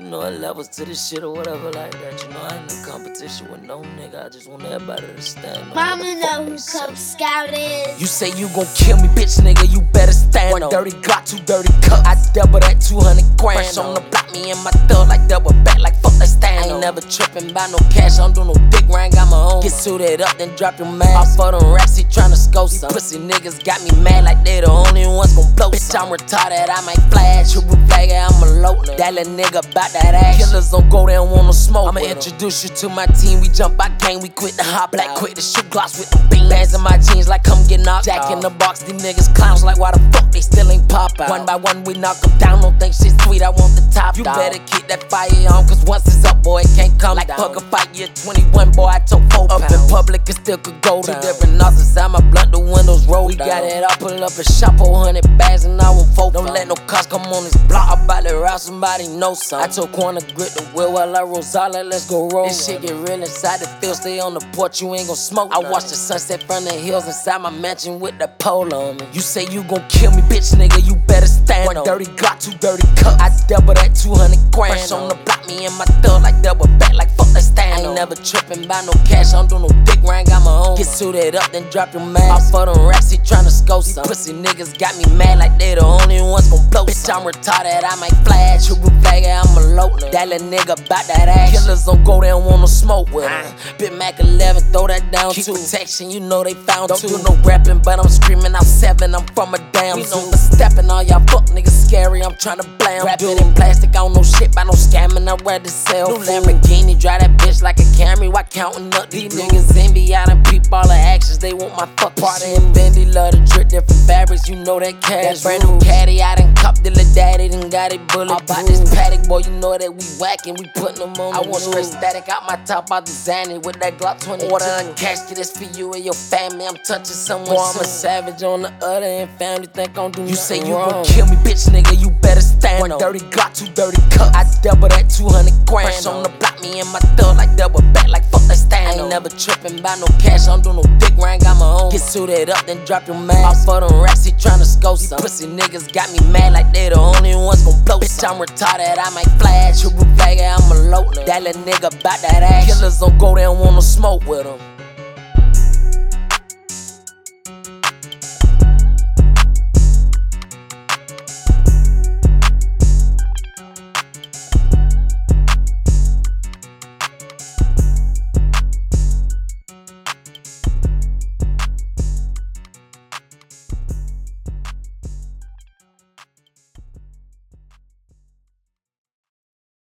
know, levels to this shit or whatever like that. You know, I ain't in competition with no nigga. I just want everybody to stand. Mama know who Cub Scout is. You say you gon' kill me, bitch, nigga, you better stand. One dirty Glock, 2 dirty cups. I double that 200 grand. Fresh on the block, me and my thug like double back, like fuck that stand. I ain't never trippin' by no cash, I don't do no dick ring, got my own. Get suited up, then drop your mask. Off for them racks, he tryna scope some. Pussy niggas got me mad like they the only ones gon' blow. Bitch, I'm retarded, I might flash. Triple flag, I'm a loner. That little nigga bout that ass. Killers don't go, they don't want no smoke. I'ma introduce you to my team, we jump out gang, we quit the hot black, quick to shoot gloss with the beans. Bands in my jeans like come get knocked. Jack in the box, these niggas clowns like why the fuck they still ain't pop out. One by one we knock them down, don't think shit sweet, I want the top. You better keep that fire on, cause once it's up, boy, it can't come like down. Like fuck a fight, year 21, boy, I took 4 pounds. Up in public, it still could go down. 2 different knots inside my blunt, the windows roll. We got it up, pull up a shop, 100 bags, and I won't fold. Don't let no cops come on this block, I'm about to route somebody know something. I took corner, grit the wheel while I Rosala, let's go roll. This shit get real inside the field, stay on the porch, you ain't gon' smoke. I watch the sunset from the hills inside my mansion with the pole on me. You say you gon' kill me, bitch, nigga, you better stand. One dirty Glock, 2 dirty cups. I double that 200 grand. Fresh on the block, me and my thug like double back, like fuck that stand. I ain't never trippin' by no cash, I don't do no dick ring, got my own. Get suited up, then drop your mask. Off for them racks, he tryna scope some. Pussy niggas got me mad like they the only ones gon' blow. Bitch, I'm retarded, I might flash. Triple flag, I'm a loner. That little nigga bout that ass. Killers don't go, they don't want no smoke with him. Big Mac 11, throw that down too. Keep protection, you know they found don't two. Don't do no rapping, but I'm screaming out 7, I'm from a damn we know for stepping, all y'all fuck niggas scary, I'm tryna blam. Rapping in plastic, I don't know shit by no scamming, I'd rather sell. New Lamborghini, drive that bitch like a Camry, why counting up these niggas envy? I done peep all the actions, they want my fuck party and Bendy, love to drip different fabrics, you know that cash. That brand new caddy, I done cupped the little daddy, done got it bullet. All about this paddock, boy, you know that we whacking, we putting them on. I want straight static out my top, I'll design it with that Glock 22. Order a casket, it's for you and your family, I'm touching someone. Boy, I'm a savage on the other end, family think I'm doing you say you gon' kill me, bitch, nigga, you better stand. One dirty Glock, 2 dirty cups. I double that 200 grand. Fresh on the block, me and my thug like double back, like fuck that stand. I ain't never trippin' by no cash, I don't do no dick ring, got my own. Get suited up, then drop your mask. Off for them racks, he tryna scope some. Pussy niggas got me mad like they the only ones gon' blow. Bitch, I'm retarded, I might flash. Triple flag, I'm a loner. That little nigga bout that ass. Killers don't go, they don't want no smoke with him.